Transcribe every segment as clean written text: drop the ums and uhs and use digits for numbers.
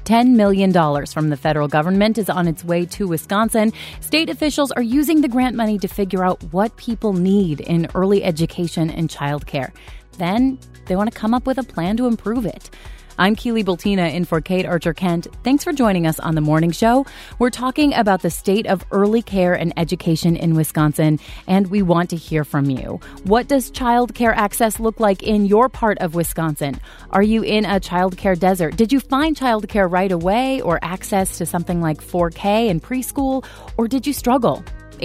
$10 million from the federal government is on its way to Wisconsin. State officials are using the grant money to figure out what people need in early education and childcare. Then they want to come up with a plan to improve it. I'm Keely Bultina in for Kate Archer-Kent. Thanks for joining us on The Morning Show. We're talking about the state of early care and education in Wisconsin, and we want to hear from you. What does child care access look like in your part of Wisconsin? Are you in a child care desert? Did you find child care right away or access to something like 4K and preschool, or did you struggle?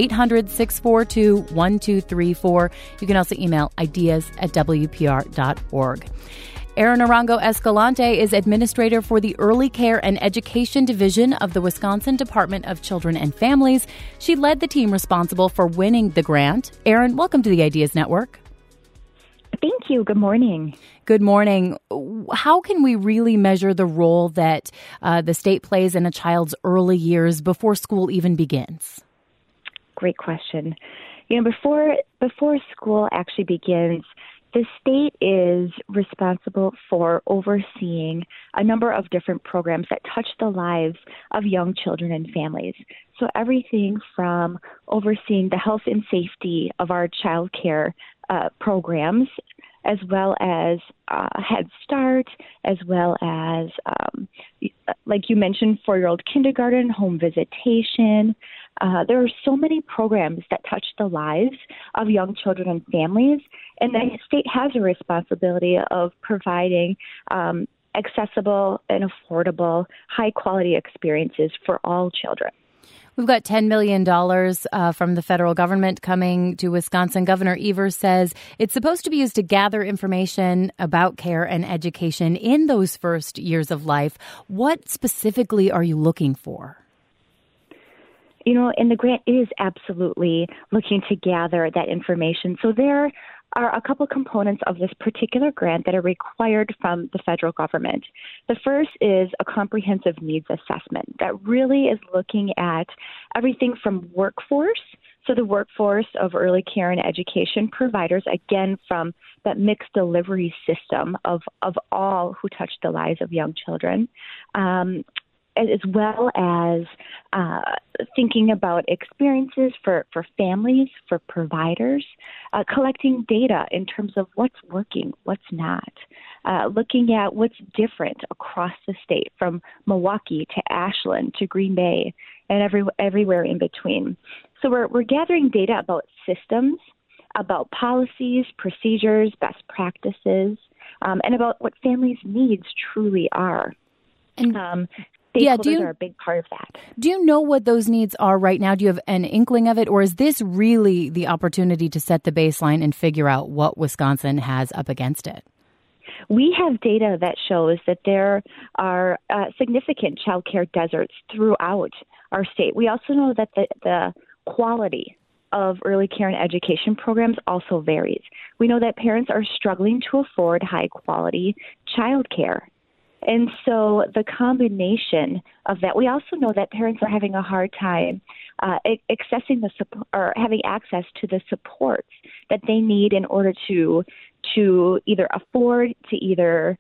800-642-1234. You can also email ideas@wpr.org. Erin Arango Escalante is administrator for the Early Care and Education Division of the Wisconsin Department of Children and Families. She led the team responsible for winning the grant. Erin, welcome to the Ideas Network. Thank you. Good morning. Good morning. How can we really measure the role that the state plays in a child's early years before school even begins? Great question. Before school actually begins, the state is responsible for overseeing a number of different programs that touch the lives of young children and families. So everything from overseeing the health and safety of our child care programs, as well as Head Start, as well as, like you mentioned, 4-year-old kindergarten, home visitation. There are so many programs that touch the lives of young children and families, and the state has a responsibility of providing accessible and affordable, high-quality experiences for all children. We've got $10 million from the federal government coming to Wisconsin. Governor Evers says it's supposed to be used to gather information about care and education in those first years of life. What specifically are you looking for? And the grant is absolutely looking to gather that information. So there are a couple components of this particular grant that are required from the federal government. The first is a comprehensive needs assessment that really is looking at everything from workforce, so the workforce of early care and education providers, again, from that mixed delivery system of all who touch the lives of young children, as well as thinking about experiences for families, for providers, collecting data in terms of what's working, what's not, looking at what's different across the state, from Milwaukee to Ashland to Green Bay and everywhere in between. So we're gathering data about systems, about policies, procedures, best practices, and about what families' needs truly are. Stakeholders are a big part of that. Do you know what those needs are right now? Do you have an inkling of it? Or is this really the opportunity to set the baseline and figure out what Wisconsin has up against it? We have data that shows that there are significant child care deserts throughout our state. We also know that the quality of early care and education programs also varies. We know that parents are struggling to afford high-quality child care. And so the combination of that, we also know that parents are having a hard time accessing the support or having access to the supports that they need in order to either afford, to either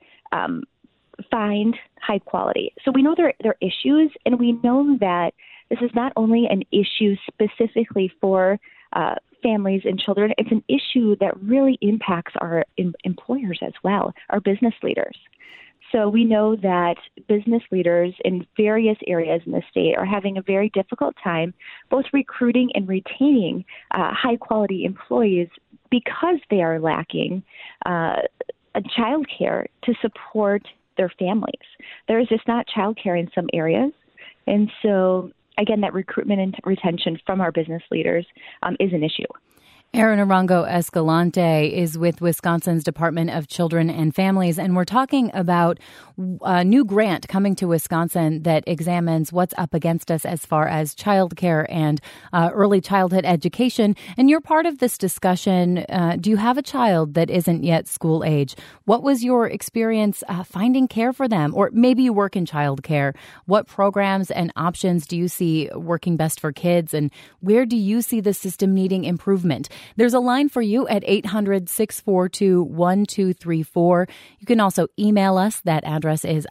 find high quality. So we know there are issues, and we know that this is not only an issue specifically for families and children. It's an issue that really impacts our employers as well, our business leaders. So we know that business leaders in various areas in the state are having a very difficult time both recruiting and retaining high-quality employees because they are lacking child care to support their families. There is just not child care in some areas. And so, again, that recruitment and retention from our business leaders is an issue. Erin Arango Escalante is with Wisconsin's Department of Children and Families, and we're talking about a new grant coming to Wisconsin that examines what's up against us as far as childcare and early childhood education. And you're part of this discussion. Do you have a child that isn't yet school age? What was your experience finding care for them? Or maybe you work in childcare. What programs and options do you see working best for kids? And where do you see the system needing improvement? There's a line for you at 800-642-1234. You can also email us. That address is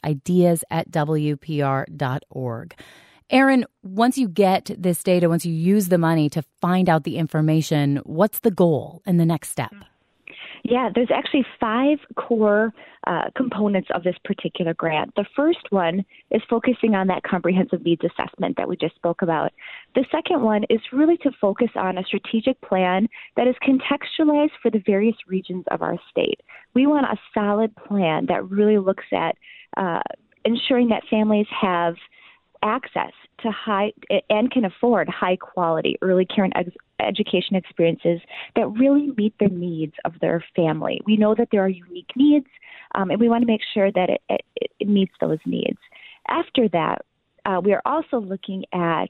ideas@wpr.org. Erin, once you get this data, once you use the money to find out the information, what's the goal and the next step? Yeah, there's actually 5 core components of this particular grant. The first one is focusing on that comprehensive needs assessment that we just spoke about. The second one is really to focus on a strategic plan that is contextualized for the various regions of our state. We want a solid plan that really looks at ensuring that families have access to high and can afford high quality early care and education experiences that really meet the needs of their family. We know that there are unique needs, and we want to make sure that it meets those needs. After that, we are also looking at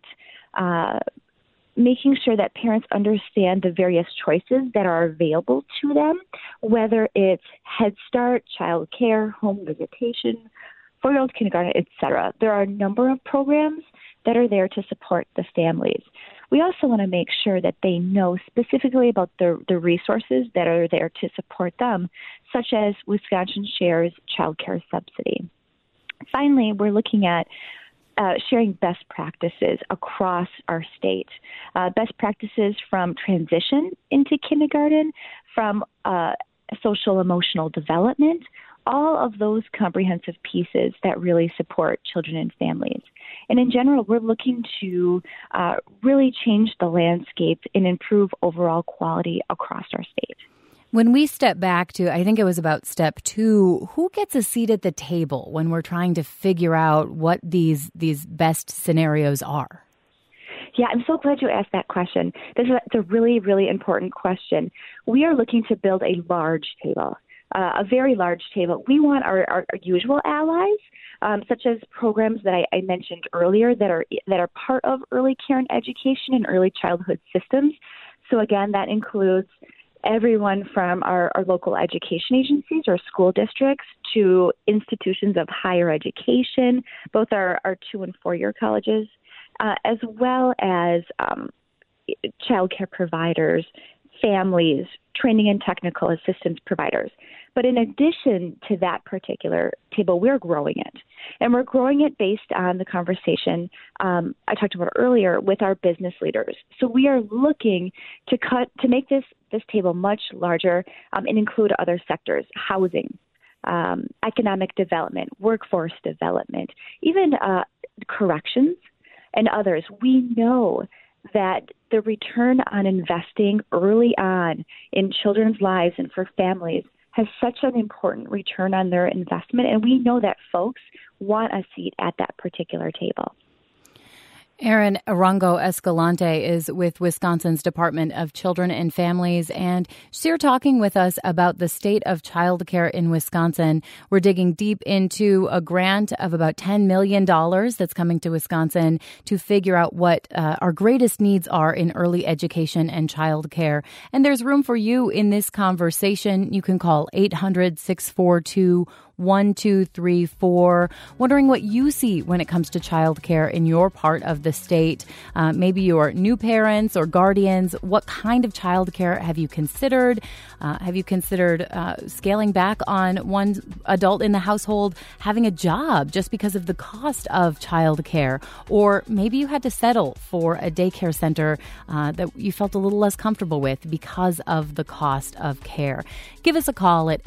making sure that parents understand the various choices that are available to them, whether it's Head Start, child care, home visitation, 4-year-old kindergarten, etc. There are a number of programs that are there to support the families. We also want to make sure that they know specifically about the resources that are there to support them, such as Wisconsin Shares child care subsidy. Finally, we're looking at sharing best practices across our state, best practices from transition into kindergarten, from social emotional development, all of those comprehensive pieces that really support children and families. And in general, we're looking to really change the landscape and improve overall quality across our state. When we step back to, I think it was about step 2, who gets a seat at the table when we're trying to figure out what these best scenarios are? Yeah, I'm so glad you asked that question. It's a really, really important question. We are looking to build a large table. A very large table. We want our usual allies, such as programs that I mentioned earlier that are part of early care and education and early childhood systems. So again, that includes everyone from our local education agencies or school districts to institutions of higher education, both our 2- and 4-year colleges, as well as child care providers, families, training and technical assistance providers. But in addition to that particular table, we're growing it. And we're growing it based on the conversation I talked about earlier with our business leaders. So we are looking to make this table much larger and include other sectors, housing, economic development, workforce development, even corrections and others. We know that the return on investing early on in children's lives and for families has such an important return on their investment, and we know that folks want a seat at that particular table. Erin Arango-Escalante is with Wisconsin's Department of Children and Families, and she's here talking with us about the state of child care in Wisconsin. We're digging deep into a grant of about $10 million that's coming to Wisconsin to figure out what our greatest needs are in early education and child care. And there's room for you in this conversation. You can call 800-642-1234, wondering what you see when it comes to childcare in your part of the state. Maybe you're new parents or guardians. What kind of childcare have you considered? Have you considered scaling back on one adult in the household having a job just because of the cost of childcare? Or maybe you had to settle for a daycare center that you felt a little less comfortable with because of the cost of care. Give us a call at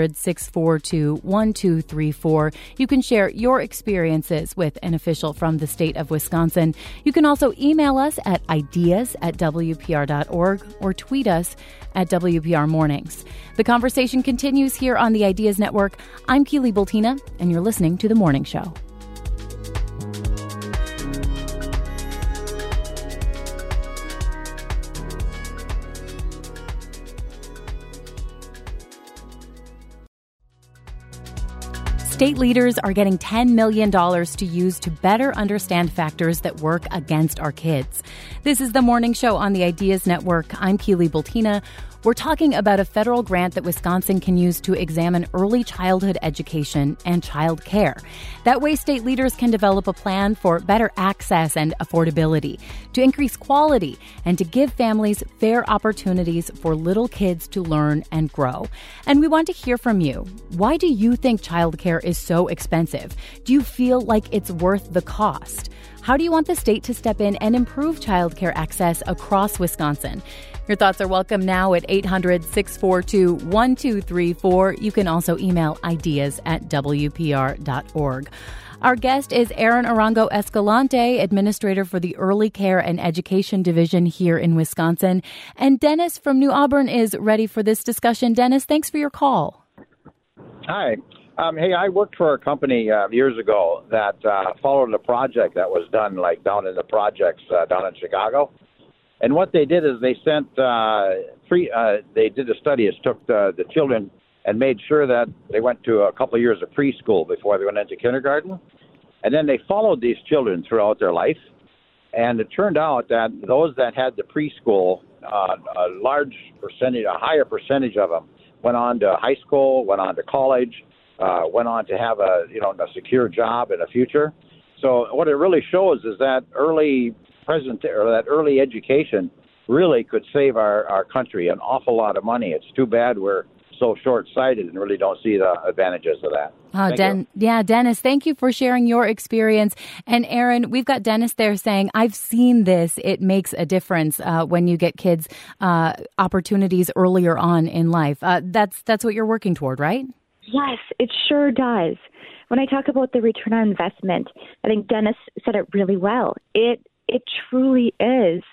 800-642-1234. You can share your experiences with an official from the state of Wisconsin. You can also email us at ideas@wpr.org or tweet us at WPR Mornings. The conversation continues here on the Ideas Network. I'm Keely Bultina, and you're listening to The Morning Show. State leaders are getting $10 million to use to better understand factors that work against our kids. This is The Morning Show on the Ideas Network. I'm Keely Bultina. We're talking about a federal grant that Wisconsin can use to examine early childhood education and child care. That way, state leaders can develop a plan for better access and affordability, to increase quality, and to give families fair opportunities for little kids to learn and grow. And we want to hear from you. Why do you think childcare is so expensive? Do you feel like it's worth the cost? How do you want the state to step in and improve childcare access across Wisconsin? Your thoughts are welcome now at 800-642-1234. You can also email ideas@wpr.org. Our guest is Aaron Arango Escalante, administrator for the Early Care and Education Division here in Wisconsin. And Dennis from New Auburn is ready for this discussion. Dennis, thanks for your call. Hi. Hey, I worked for a company years ago that followed a project that was done down in the projects down in Chicago. And what they did is they sent they did a study. It took the children and made sure that they went to a couple of years of preschool before they went into kindergarten. And then they followed these children throughout their life. And it turned out that those that had the preschool, a higher percentage of them went on to high school, went on to college, went on to have a secure job in the future. So what it really shows is that early education really could save our country an awful lot of money. It's too bad we're so short-sighted and really don't see the advantages of that. Dennis, thank you for sharing your experience. And Aaron, we've got Dennis there saying, I've seen this. It makes a difference when you get kids opportunities earlier on in life. That's what you're working toward, right? Yes, it sure does. When I talk about the return on investment, I think Dennis said it really well. It truly is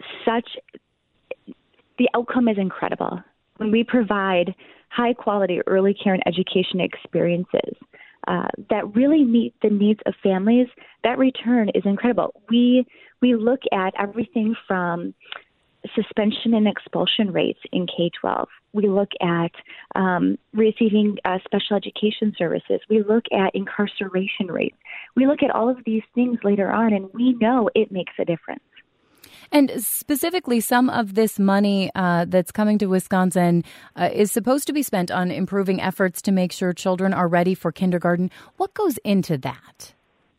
the outcome is incredible. When we provide high-quality early care and education experiences that really meet the needs of families, that return is incredible. We look at everything from suspension and expulsion rates in K-12. We look at receiving special education services. We look at incarceration rates. We look at all of these things later on, and we know it makes a difference. And specifically, some of this money that's coming to Wisconsin is supposed to be spent on improving efforts to make sure children are ready for kindergarten. What goes into that?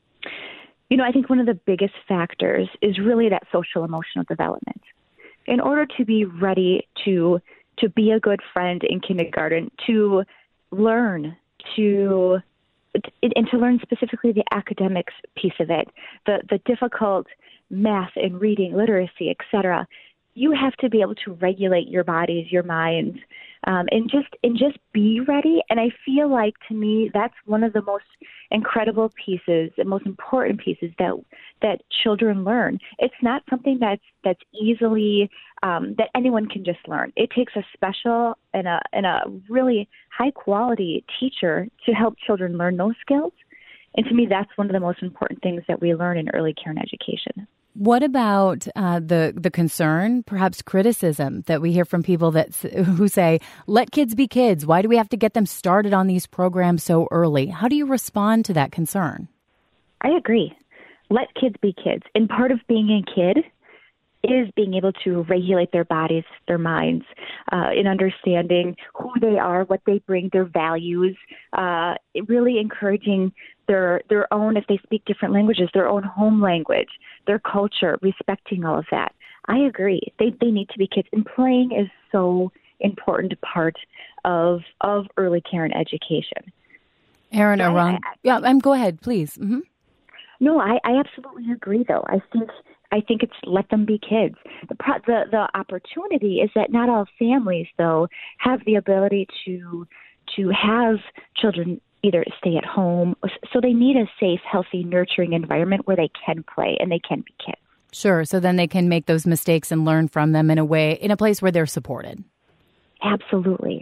I think one of the biggest factors is really that social emotional development. In order to be ready to be a good friend in kindergarten, to learn, and to learn specifically the academics piece of it, the difficult math and reading, literacy, etc. You have to be able to regulate your bodies, your minds, and just be ready. And I feel like, to me, that's one of the most incredible pieces, the most important pieces that children learn. It's not something that's easily that anyone can just learn. It takes a special and a really high quality teacher to help children learn those skills. And to me, that's one of the most important things that we learn in early care and education. What about the concern, perhaps criticism, that we hear from people who say, let kids be kids? Why do we have to get them started on these programs so early? How do you respond to that concern? I agree. Let kids be kids. And part of being a kid is being able to regulate their bodies, their minds, in understanding who they are, what they bring, their values, really encouraging their own, if they speak different languages, their own home language, their culture, respecting all of that. I agree. They need to be kids. And playing is so important part of early care and education. Aaron Arango. Go ahead, please. Mm-hmm. No, I absolutely agree, though. I think it's let them be kids. The opportunity is that not all families, though, have the ability to have children either stay at home. So they need a safe, healthy, nurturing environment where they can play and they can be kids. Sure. So then they can make those mistakes and learn from them in a place where they're supported. Absolutely.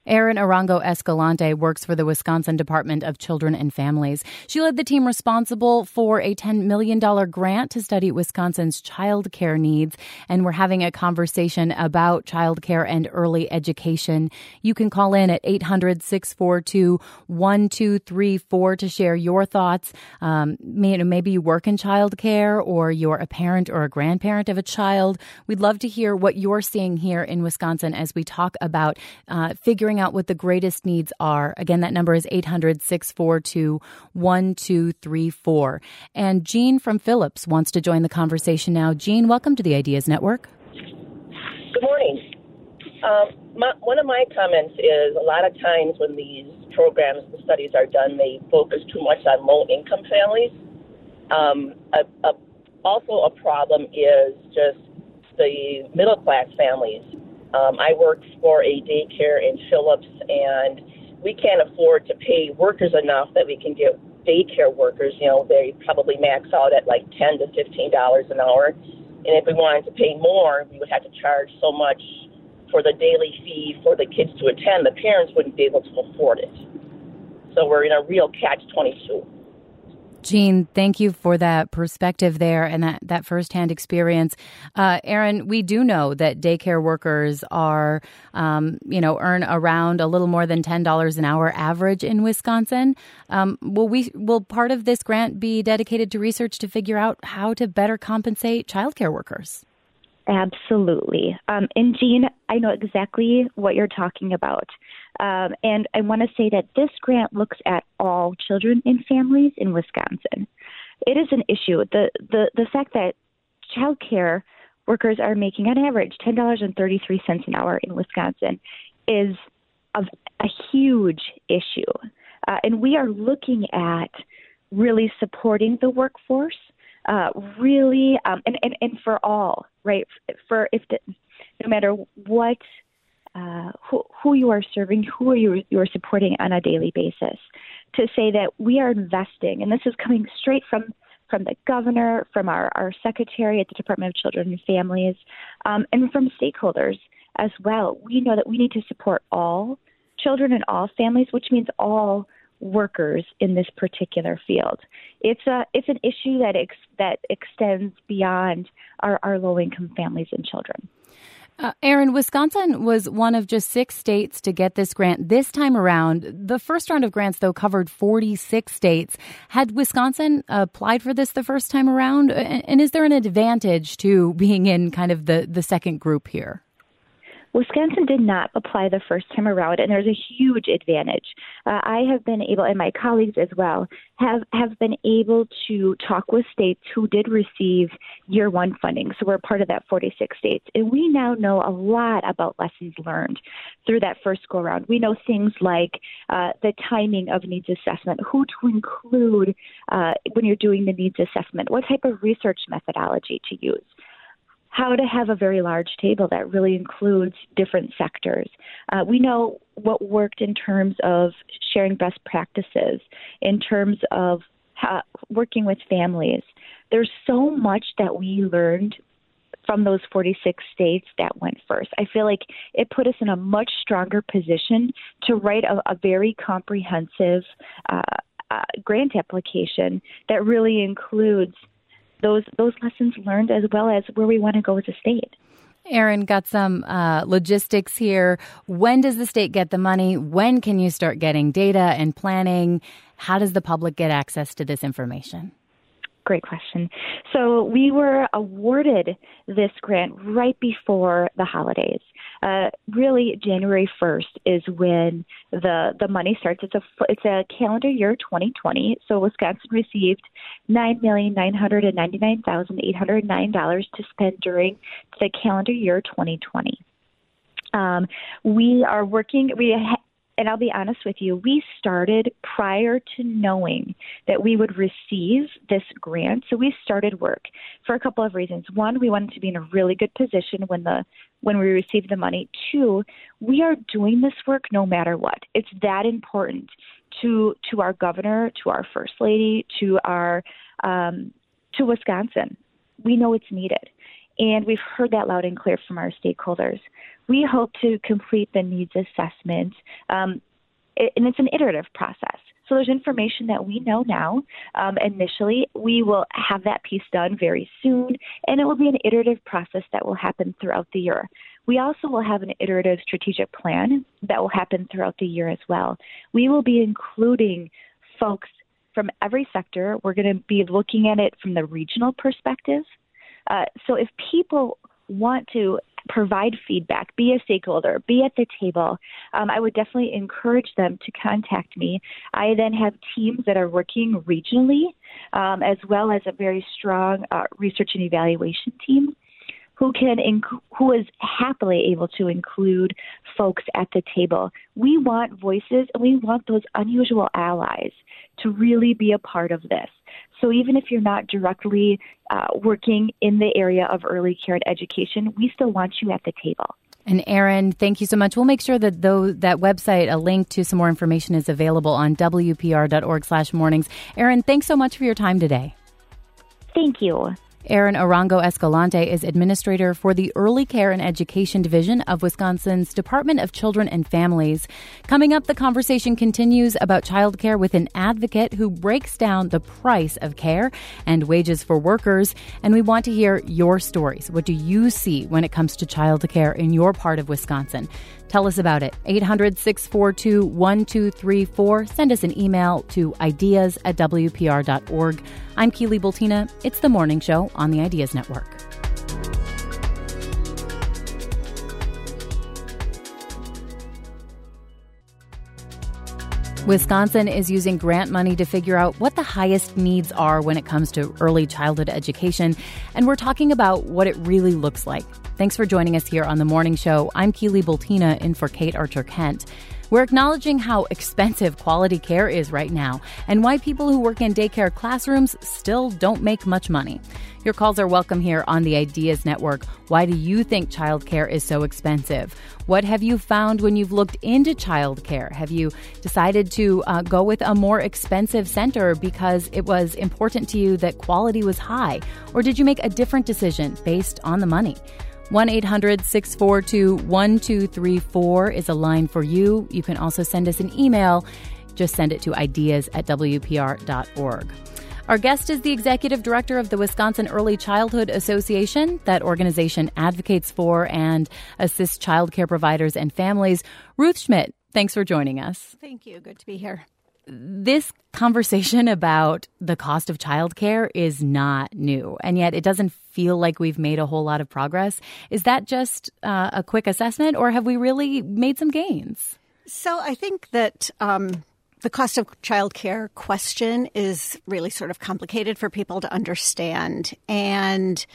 Erin Arango Escalante works for the Wisconsin Department of Children and Families. She led the team responsible for a $10 million grant to study Wisconsin's child care needs. And we're having a conversation about child care and early education. You can call in at 800-642-1234 to share your thoughts. Maybe you work in child care or you're a parent or a grandparent of a child. We'd love to hear what you're seeing here in Wisconsin as we talk about figuring out what the greatest needs are. Again, that number is 800-642-1234. And Jean from Phillips wants to join the conversation now. Jean, welcome to the Ideas Network. Good morning. One of my comments is a lot of times when these programs and studies are done, they focus too much on low-income families. Also a problem is just the middle-class families. I work for a daycare in Phillips, and we can't afford to pay workers enough that we can get daycare workers. You know, they probably max out at like $10 to $15 an hour. And if we wanted to pay more, we would have to charge so much for the daily fee for the kids to attend. The parents wouldn't be able to afford it. So we're in a real catch-22. Jean, thank you for that perspective there and that firsthand experience. Erin, we do know that daycare workers are, earn around a little more than $10 an hour average in Wisconsin. Will part of this grant be dedicated to research to figure out how to better compensate childcare workers? Absolutely. And Jean, I know exactly what you're talking about. And I want to say that this grant looks at all children and families in Wisconsin. It is an issue. The fact that child care workers are making on average $10.33 an hour in Wisconsin is a huge issue. And we are looking at really supporting the workforce, really, and for all, right? No matter what, who you are serving, who you are supporting on a daily basis, to say that we are investing, and this is coming straight from the governor, from our secretary at the Department of Children and Families, and from stakeholders as well. We know that we need to support all children and all families, which means all workers in this particular field. It's an issue that extends beyond our low-income families and children. Erin, Wisconsin was one of just 6 states to get this grant this time around. The first round of grants, though, covered 46 states. Had Wisconsin applied for this the first time around? And is there an advantage to being in kind of the second group here? Wisconsin did not apply the first time around, and there's a huge advantage. I have been able, and my colleagues as well, have been able to talk with states who did receive year one funding. So we're part of that 46 states. And we now know a lot about lessons learned through that first go around. We know things like the timing of needs assessment, who to include when you're doing the needs assessment, what type of research methodology to use, how to have a very large table that really includes different sectors. We know what worked in terms of sharing best practices, in terms of working with families. There's so much that we learned from those 46 states that went first. I feel like it put us in a much stronger position to write a very comprehensive grant application that really includes those lessons learned as well as where we want to go as a state. Erin, got some logistics here. When does the state get the money? When can you start getting data and planning? How does the public get access to this information? Great question. So we were awarded this grant right before the holidays. Really, January 1st is when the money starts. It's a calendar year 2020. So Wisconsin received $9,999,809 to spend during the calendar year 2020. We are working. And I'll be honest with you, we started prior to knowing that we would receive this grant. So we started work for a couple of reasons. One, we wanted to be in a really good position when we received the money. Two, we are doing this work no matter what. It's that important to our governor, to our first lady, to Wisconsin. We know it's needed. And we've heard that loud and clear from our stakeholders. We hope to complete the needs assessment, and it's an iterative process. So there's information that we know now. Initially, we will have that piece done very soon, and it will be an iterative process that will happen throughout the year. We also will have an iterative strategic plan that will happen throughout the year as well. We will be including folks from every sector. We're going to be looking at it from the regional perspective. So if people want to provide feedback, be a stakeholder, be at the table, I would definitely encourage them to contact me. I then have teams that are working regionally, as well as a very strong research and evaluation team who is happily able to include folks at the table. We want voices, and we want those unusual allies to really be a part of this. So even if you're not directly working in the area of early care and education, we still want you at the table. And Erin, thank you so much. We'll make sure that that website, a link to some more information, is available on wpr.org/mornings. Erin, thanks so much for your time today. Thank you. Erin Arango Escalante is administrator for the Early Care and Education Division of Wisconsin's Department of Children and Families. Coming up, the conversation continues about childcare with an advocate who breaks down the price of care and wages for workers. And we want to hear your stories. What do you see when it comes to childcare in your part of Wisconsin? Tell us about it. 800-642-1234. Send us an email to ideas@wpr.org. I'm Keely Bultina. It's The Morning Show on the Ideas Network. Wisconsin is using grant money to figure out what the highest needs are when it comes to early childhood education, and we're talking about what it really looks like. Thanks for joining us here on The Morning Show. I'm Keely Bultina in for Kate Archer-Kent. We're acknowledging how expensive quality care is right now and why people who work in daycare classrooms still don't make much money. Your calls are welcome here on the Ideas Network. Why do you think childcare is so expensive? What have you found when you've looked into childcare? Have you decided to go with a more expensive center because it was important to you that quality was high? Or did you make a different decision based on the money? 1-800-642-1234 is a line for you. You can also send us an email. Just send it to ideas@wpr.org. Our guest is the executive director of the Wisconsin Early Childhood Association. That organization advocates for and assists child care providers and families. Ruth Schmidt, thanks for joining us. Thank you. Good to be here. This conversation about the cost of childcare is not new, and yet it doesn't feel like we've made a whole lot of progress. Is that just a quick assessment, or have we really made some gains? So I think that the cost of childcare question is really sort of complicated for people to understand, and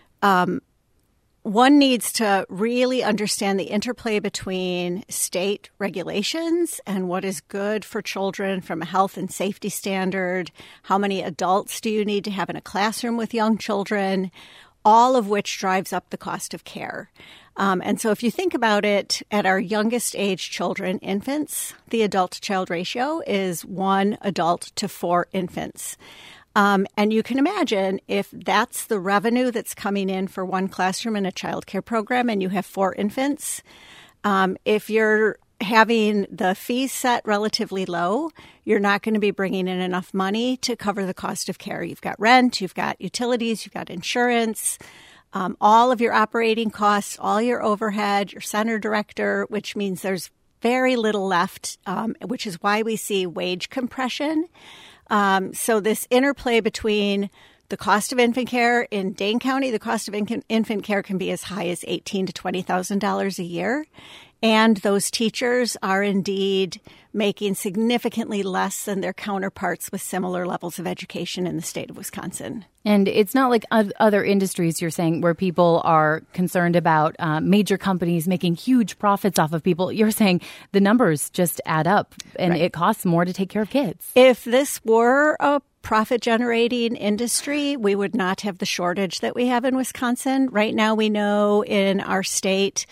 one needs to really understand the interplay between state regulations and what is good for children from a health and safety standard. How many adults do you need to have in a classroom with young children? All of which drives up the cost of care. And so if you think about it, at our youngest age children, infants, the adult-to-child ratio is 1 adult to 4 infants. And you can imagine if that's the revenue that's coming in for one classroom in a child care program and you have 4 infants, if you're having the fees set relatively low, you're not going to be bringing in enough money to cover the cost of care. You've got rent, you've got utilities, you've got insurance, all of your operating costs, all your overhead, your center director, which means there's very little left, which is why we see wage compression. So this interplay between the cost of infant care in Dane County, the cost of infant care can be as high as $18,000 to $20,000 a year. And those teachers are indeed making significantly less than their counterparts with similar levels of education in the state of Wisconsin. And it's not like other industries, you're saying, where people are concerned about major companies making huge profits off of people. You're saying the numbers just add up, and It costs more to take care of kids. If this were a profit-generating industry, we would not have the shortage that we have in Wisconsin. Right now, we know in our state,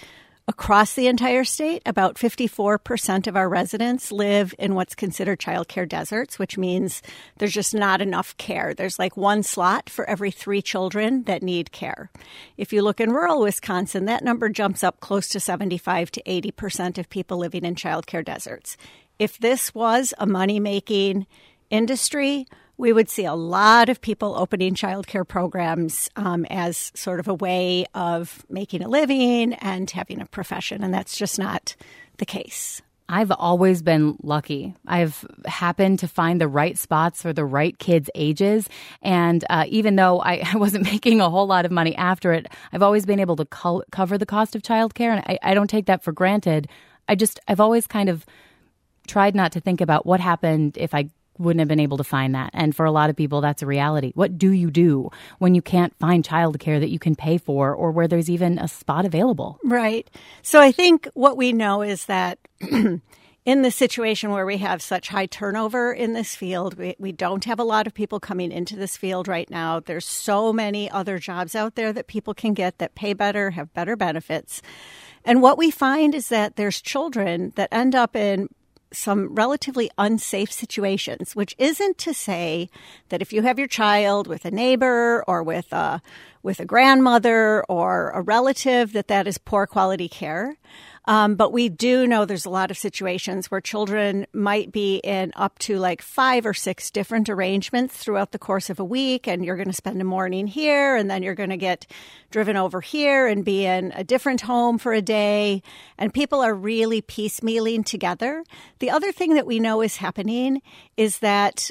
Across the entire state, about 54% of our residents live in what's considered childcare deserts, which means there's just not enough care. There's like one slot for every 3 children that need care. If you look in rural Wisconsin, that number jumps up close to 75 to 80% of people living in childcare deserts. If this was a money-making industry, we would see a lot of people opening childcare programs as sort of a way of making a living and having a profession, and that's just not the case. I've always been lucky. I've happened to find the right spots for the right kids' ages. And even though I wasn't making a whole lot of money after it, I've always been able to cover the cost of childcare. And I don't take that for granted. I've always kind of tried not to think about what happened if I wouldn't have been able to find that. And for a lot of people, that's a reality. What do you do when you can't find childcare that you can pay for or where there's even a spot available? Right. So I think what we know is that in the situation where we have such high turnover in this field, we don't have a lot of people coming into this field right now. There's so many other jobs out there that people can get that pay better, have better benefits. And what we find is that there's children that end up in some relatively unsafe situations, which isn't to say that if you have your child with a neighbor or with a grandmother or a relative, that is poor quality care. But we do know there's a lot of situations where children might be in up to like 5 or 6 different arrangements throughout the course of a week. And you're going to spend a morning here, and then you're going to get driven over here and be in a different home for a day. And people are really piecemealing together. The other thing that we know is happening is that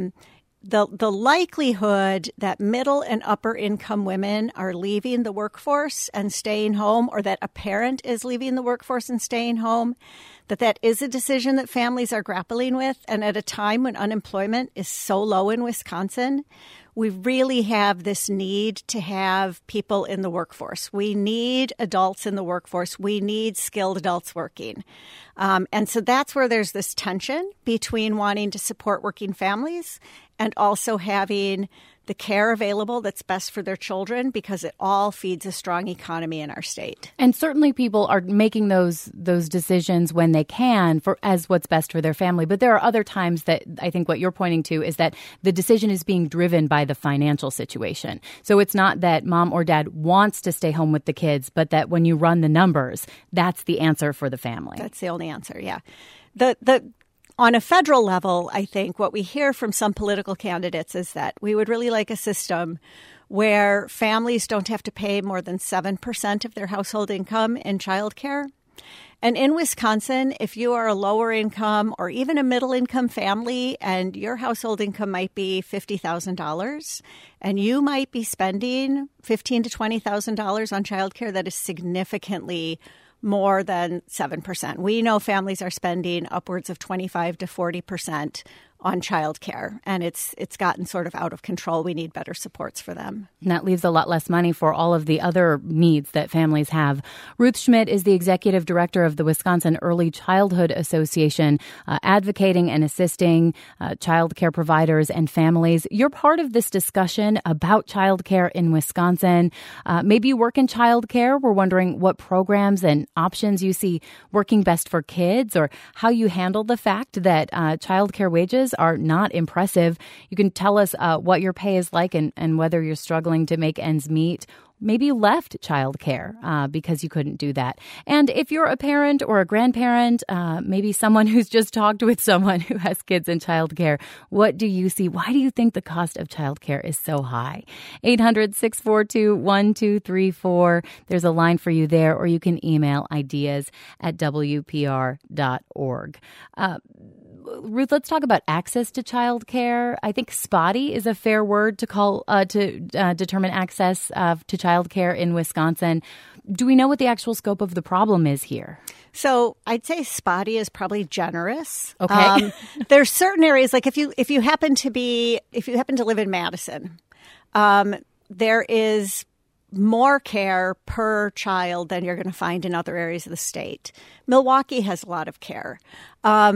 the likelihood that middle and upper income women are leaving the workforce and staying home, or that a parent is leaving the workforce and staying home, that is a decision that families are grappling with. And at a time when unemployment is so low in Wisconsin, we really have this need to have people in the workforce. We need adults in the workforce. We need skilled adults working. And so that's where there's this tension between wanting to support working families and also having the care available that's best for their children, because it all feeds a strong economy in our state. And certainly people are making those decisions when they can as what's best for their family. But there are other times that I think what you're pointing to is that the decision is being driven by the financial situation. So it's not that mom or dad wants to stay home with the kids, but that when you run the numbers, that's the answer for the family. That's the only answer, yeah. On a federal level, I think what we hear from some political candidates is that we would really like a system where families don't have to pay more than 7% of their household income in childcare. And in Wisconsin, if you are a lower income or even a middle income family and your household income might be $50,000 and you might be spending $15,000 to $20,000 on childcare, that is significantly more than 7%. We know families are spending upwards of 25 to 40% on childcare, and it's gotten sort of out of control. We need better supports for them. And that leaves a lot less money for all of the other needs that families have. Ruth Schmidt is the executive director of the Wisconsin Early Childhood Association, advocating and assisting child care providers and families. You're part of this discussion about child care in Wisconsin. Maybe you work in child care. We're wondering what programs and options you see working best for kids, or how you handle the fact that child care wages are not impressive. You can tell us what your pay is like and whether you're struggling to make ends meet. Maybe you left childcare because you couldn't do that. And if you're a parent or a grandparent, maybe someone who's just talked with someone who has kids in childcare, what do you see? Why do you think the cost of childcare is so high? 800-642-1234. There's a line for you there, or you can email ideas@wpr.org. Ruth, let's talk about access to child care. I think spotty is a fair word to call to determine access to child care in Wisconsin. Do we know what the actual scope of the problem is here? So I'd say spotty is probably generous. Okay. There's certain areas, like if you happen to live in Madison, there is more care per child than you're going to find in other areas of the state. Milwaukee has a lot of care.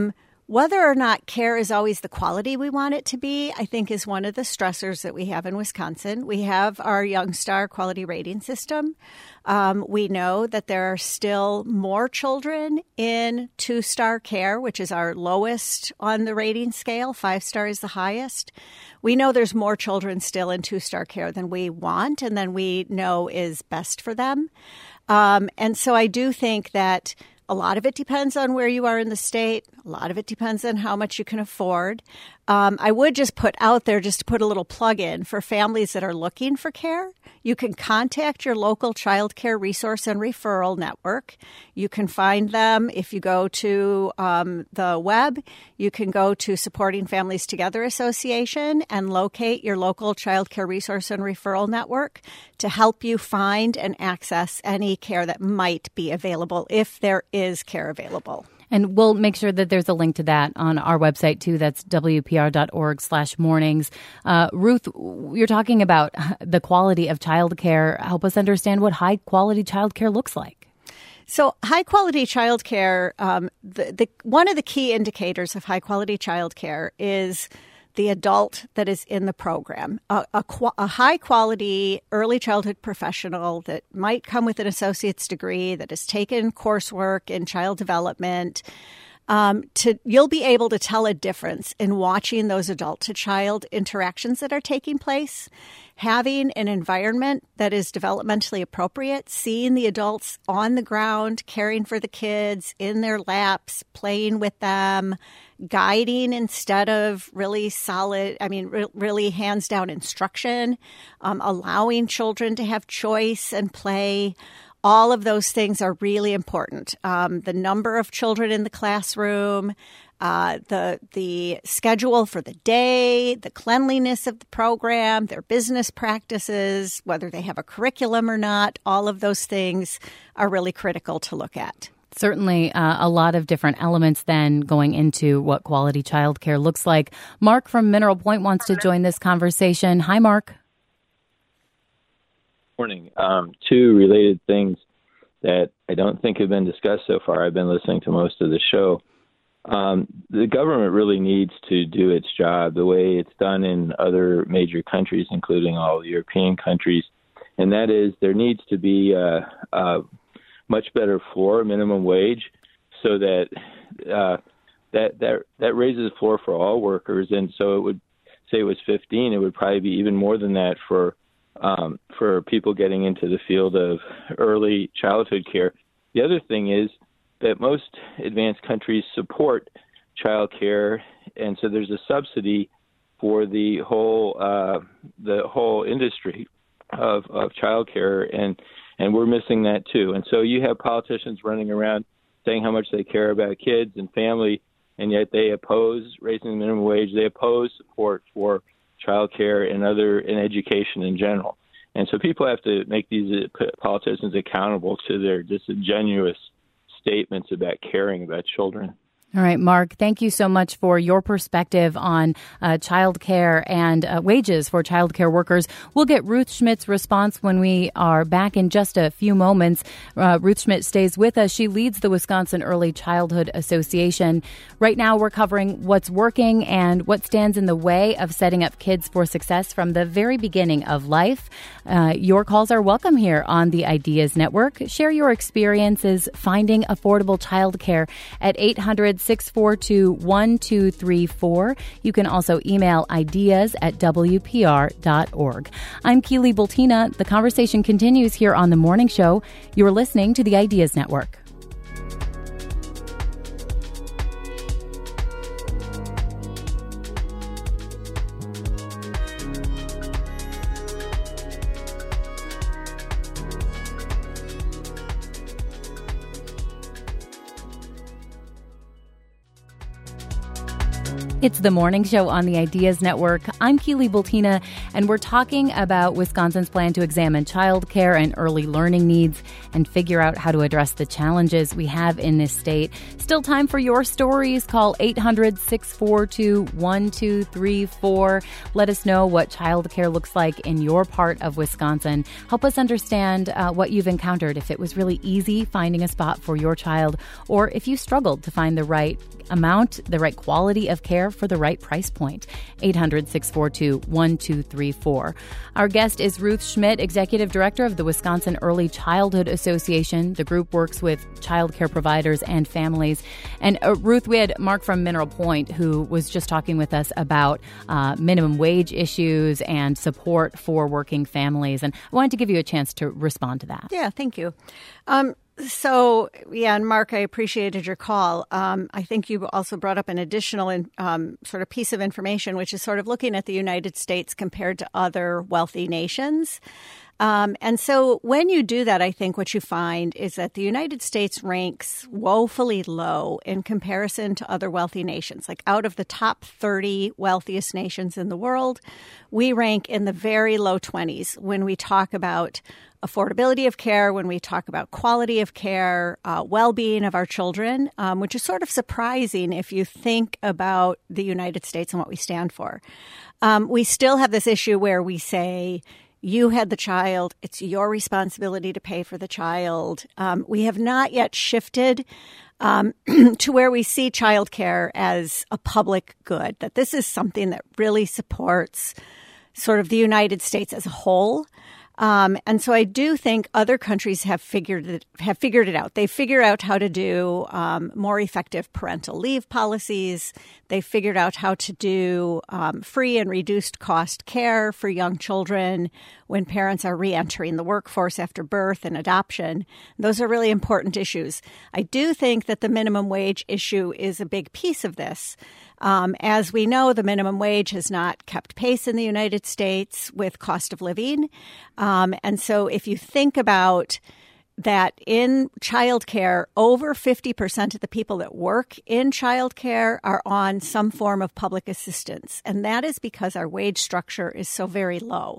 Whether or not care is always the quality we want it to be, I think, is one of the stressors that we have in Wisconsin. We have our Youngstar quality rating system. We know that there are still more children in 2-star care, which is our lowest on the rating scale. 5-star is the highest. We know there's more children still in 2-star care than we want and than we know is best for them. And so I do think that a lot of it depends on where you are in the state. A lot of it depends on how much you can afford. I would just put out there, just to put a little plug in for families that are looking for care. You can contact your local child care resource and referral network. You can find them if you go to the web. You can go to Supporting Families Together Association and locate your local child care resource and referral network to help you find and access any care that might be available if there is care available. And we'll make sure that there's a link to that on our website, too. That's wpr.org/mornings. Ruth, you're talking about the quality of childcare. Help us understand what high-quality childcare looks like. So high-quality childcare, one of the key indicators of high-quality childcare is the adult that is in the program. A high-quality early childhood professional that might come with an associate's degree, that has taken coursework in child development, you'll be able to tell a difference in watching those adult-to-child interactions that are taking place. Having an environment that is developmentally appropriate, seeing the adults on the ground, caring for the kids, in their laps, playing with them, guiding instead of really really hands-down instruction, allowing children to have choice and play. All of those things are really important. The number of children in the classroom, the schedule for the day, the cleanliness of the program, their business practices, whether they have a curriculum or not, all of those things are really critical to look at. Certainly a lot of different elements then going into what quality childcare looks like. Mark from Mineral Point wants to join this conversation. Hi, Mark. Morning. Two related things that I don't think have been discussed so far. I've been listening to most of the show. The government really needs to do its job the way it's done in other major countries, including all the European countries, and that is there needs to be a much better floor minimum wage so that that raises the floor for all workers. And so it would say it was 15, it would probably be even more than that for people getting into the field of early childhood care. The other thing is that most advanced countries support child care, and so there's a subsidy for the whole industry of child care, and we're missing that too. And so you have politicians running around saying how much they care about kids and family, and yet they oppose raising the minimum wage. They oppose support for child care and education in general. And so people have to make these politicians accountable to their disingenuous statements about caring about children. All right, Mark, thank you so much for your perspective on child care and wages for child care workers. We'll get Ruth Schmidt's response when we are back in just a few moments. Ruth Schmidt stays with us. She leads the Wisconsin Early Childhood Association. Right now, we're covering what's working and what stands in the way of setting up kids for success from the very beginning of life. Your calls are welcome here on the Ideas Network. Share your experiences finding affordable child care at 800-642-1234. You can also email ideas@wpr.org. I'm Keely Bultina. The conversation continues here on The Morning Show. You're listening to the Ideas Network. It's the morning show on the Ideas Network. I'm Keely Bultina, and we're talking about Wisconsin's plan to examine childcare and early learning needs and figure out how to address the challenges we have in this state. Still time for your stories. Call 800-642-1234. Let us know what childcare looks like in your part of Wisconsin. Help us understand what you've encountered, if it was really easy finding a spot for your child, or if you struggled to find the right amount, the right quality of care for the right price point. 800-642-1234. Our guest is Ruth Schmidt, Executive Director of the Wisconsin Early Childhood Association. The group works with child care providers and families. And Ruth, we had Mark from Mineral Point who was just talking with us about minimum wage issues and support for working families. And I wanted to give you a chance to respond to that. Yeah, thank you. And Mark, I appreciated your call. I think you also brought up an additional sort of piece of information, which is sort of looking at the United States compared to other wealthy nations. And so when you do that, I think what you find is that the United States ranks woefully low in comparison to other wealthy nations. Like out of the top 30 wealthiest nations in the world, we rank in the very low 20s when we talk about affordability of care, when we talk about quality of care, well-being of our children, which is sort of surprising if you think about the United States and what we stand for. We still have this issue where we say, you had the child, it's your responsibility to pay for the child. We have not yet shifted to where we see childcare as a public good, that this is something that really supports sort of the United States as a whole. And so I do think other countries have figured it out. They figure out how to do more effective parental leave policies. They figured out how to do free and reduced cost care for young children when parents are reentering the workforce after birth and adoption. Those are really important issues. I do think that the minimum wage issue is a big piece of this. As we know, the minimum wage has not kept pace in the United States with cost of living. And so if you think about that in childcare, over 50% of the people that work in childcare are on some form of public assistance. And that is because our wage structure is so very low.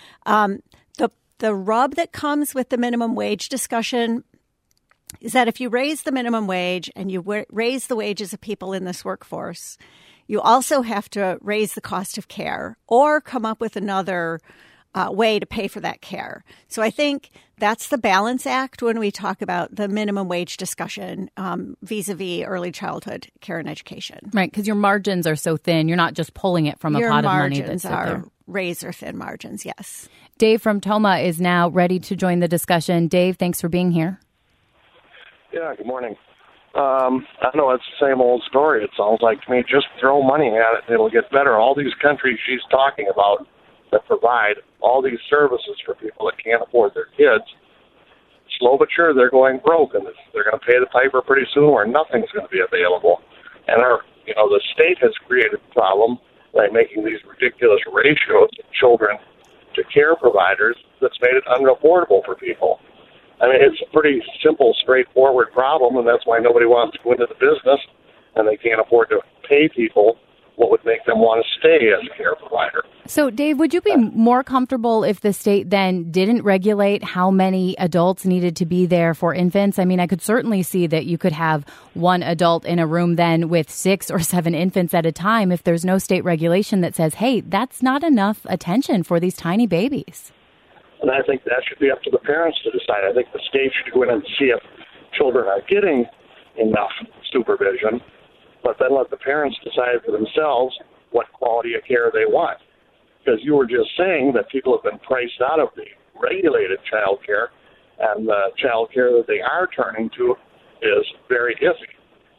The rub that comes with the minimum wage discussion is that if you raise the minimum wage and you raise the wages of people in this workforce, you also have to raise the cost of care or come up with another way to pay for that care. So I think that's the balance act when we talk about the minimum wage discussion vis-a-vis early childhood care and education. Right, because your margins are so thin. You're not just pulling it from a pot of money that's there. Your margins are razor-thin margins, yes. Dave from Toma is now ready to join the discussion. Dave, thanks for being here. Yeah, good morning. I know it's the same old story. It sounds like to me, just throw money at it and it'll get better. All these countries she's talking about that provide all these services for people that can't afford their kids, slow but sure, they're going broke, and they're going to pay the piper pretty soon where nothing's going to be available. And the state has created a problem by making these ridiculous ratios of children to care providers that's made it unaffordable for people. I mean, it's a pretty simple, straightforward problem, and that's why nobody wants to go into the business, and they can't afford to pay people what would make them want to stay as a care provider. So, Dave, would you be more comfortable if the state then didn't regulate how many adults needed to be there for infants? I mean, I could certainly see that you could have one adult in a room then with 6 or 7 infants at a time if there's no state regulation that says, hey, that's not enough attention for these tiny babies. And I think that should be up to the parents to decide. I think the state should go in and see if children are getting enough supervision, but then let the parents decide for themselves what quality of care they want. Because you were just saying that people have been priced out of the regulated child care, and the child care that they are turning to is very iffy.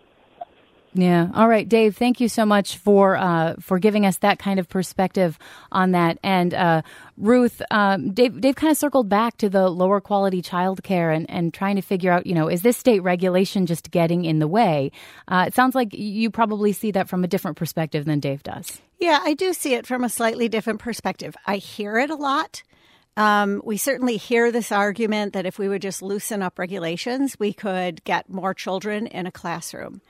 Yeah. All right, Dave, thank you so much for giving us that kind of perspective on that. And Ruth, Dave kind of circled back to the lower quality childcare and trying to figure out, is this state regulation just getting in the way? It sounds like you probably see that from a different perspective than Dave does. Yeah, I do see it from a slightly different perspective. I hear it a lot. We certainly hear this argument that if we would just loosen up regulations, we could get more children in a classroom.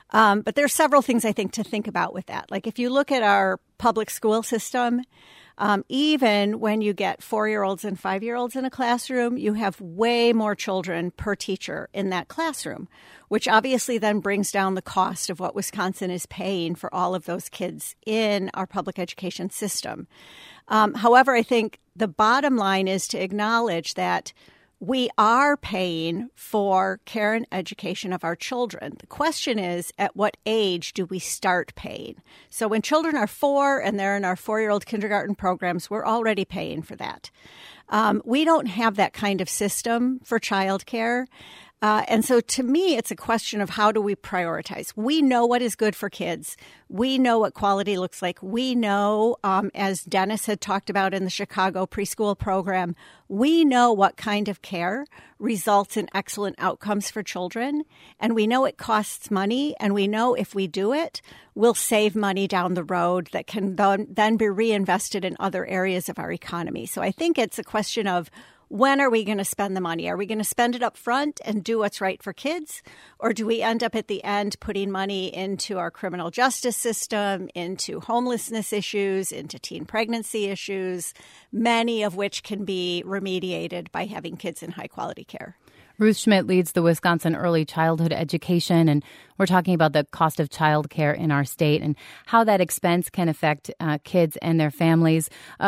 But there are several things I think to think about with that. Like if you look at our public school system, even when you get 4-year-olds and 5-year-olds in a classroom, you have way more children per teacher in that classroom, which obviously then brings down the cost of what Wisconsin is paying for all of those kids in our public education system. However, I think the bottom line is to acknowledge that we are paying for care and education of our children. The question is, at what age do we start paying? So when children are 4 and they're in our 4-year-old kindergarten programs, we're already paying for that. We don't have that kind of system for childcare. And so to me, it's a question of how do we prioritize? We know what is good for kids. We know what quality looks like. We know, as Dennis had talked about in the Chicago preschool program, we know what kind of care results in excellent outcomes for children. And we know it costs money. And we know if we do it, we'll save money down the road that can then be reinvested in other areas of our economy. So I think it's a question of, when are we going to spend the money? Are we going to spend it up front and do what's right for kids? Or do we end up at the end putting money into our criminal justice system, into homelessness issues, into teen pregnancy issues, many of which can be remediated by having kids in high quality care? Ruth Schmidt leads the Wisconsin Early Childhood Education, and we're talking about the cost of child care in our state and how that expense can affect kids and their families.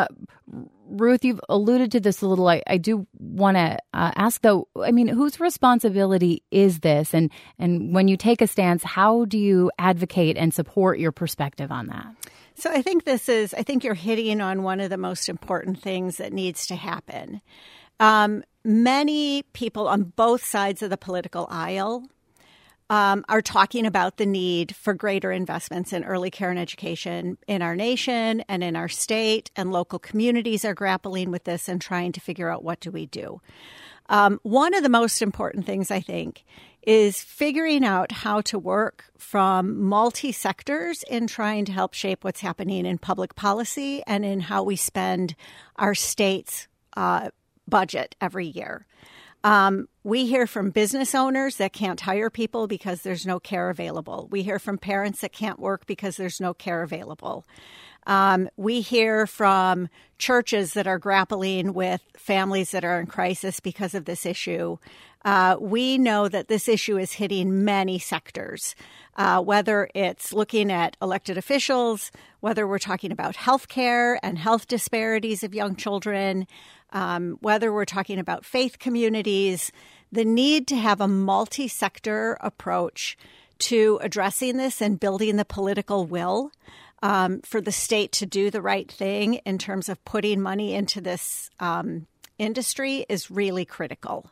Ruth, you've alluded to this a little. I do want to ask, though, I mean, whose responsibility is this? And when you take a stance, how do you advocate and support your perspective on that? So I think you're hitting on one of the most important things that needs to happen. Many people on both sides of the political aisle are talking about the need for greater investments in early care and education in our nation and in our state, and local communities are grappling with this and trying to figure out what do we do. One of the most important things, I think, is figuring out how to work from multi-sectors in trying to help shape what's happening in public policy and in how we spend our state's budget every year. We hear from business owners that can't hire people because there's no care available. We hear from parents that can't work because there's no care available. We hear from churches that are grappling with families that are in crisis because of this issue. We know that this issue is hitting many sectors, whether it's looking at elected officials, whether we're talking about health care and health disparities of young children, whether we're talking about faith communities. The need to have a multi-sector approach to addressing this and building the political will for the state to do the right thing in terms of putting money into this industry is really critical.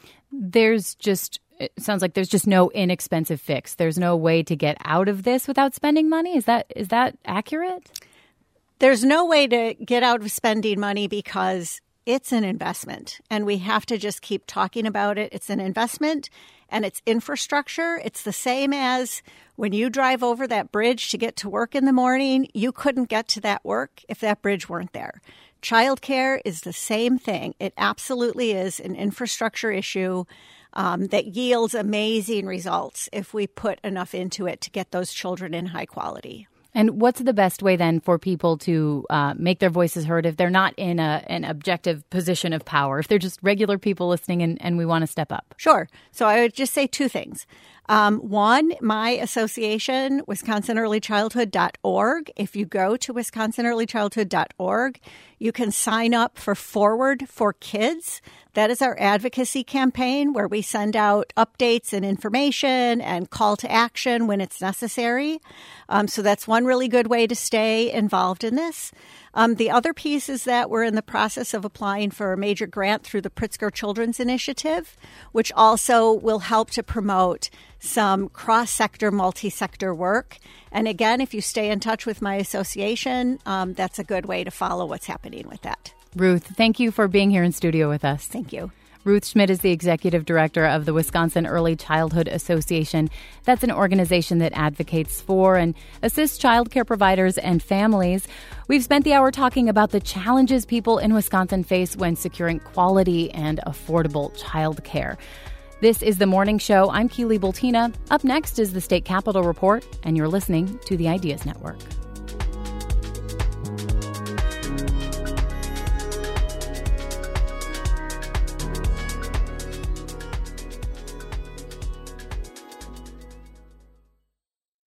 It sounds like there's just no inexpensive fix. There's no way to get out of this without spending money. Is that accurate? There's no way to get out of spending money because it's an investment, and we have to just keep talking about it. It's an investment, and it's infrastructure. It's the same as when you drive over that bridge to get to work in the morning. You couldn't get to that work if that bridge weren't there. Childcare is the same thing. It absolutely is an infrastructure issue that yields amazing results if we put enough into it to get those children in high quality. And what's the best way then for people to make their voices heard if they're not in an objective position of power, if they're just regular people listening and we want to step up? Sure. So I would just say two things. One, my association, WisconsinEarlyChildhood.org. If you go to WisconsinEarlyChildhood.org, you can sign up for Forward for Kids. That is our advocacy campaign where we send out updates and information and call to action when it's necessary. So that's one really good way to stay involved in this. The other piece is that we're in the process of applying for a major grant through the Pritzker Children's Initiative, which also will help to promote some cross-sector, multi-sector work. And again, if you stay in touch with my association, that's a good way to follow what's happening with that. Ruth, thank you for being here in studio with us. Thank you. Ruth Schmidt is the executive director of the Wisconsin Early Childhood Association. That's an organization that advocates for and assists child care providers and families. We've spent the hour talking about the challenges people in Wisconsin face when securing quality and affordable child care. This is The Morning Show. I'm Keely Bultina. Up next is the State Capitol Report, and you're listening to the Ideas Network.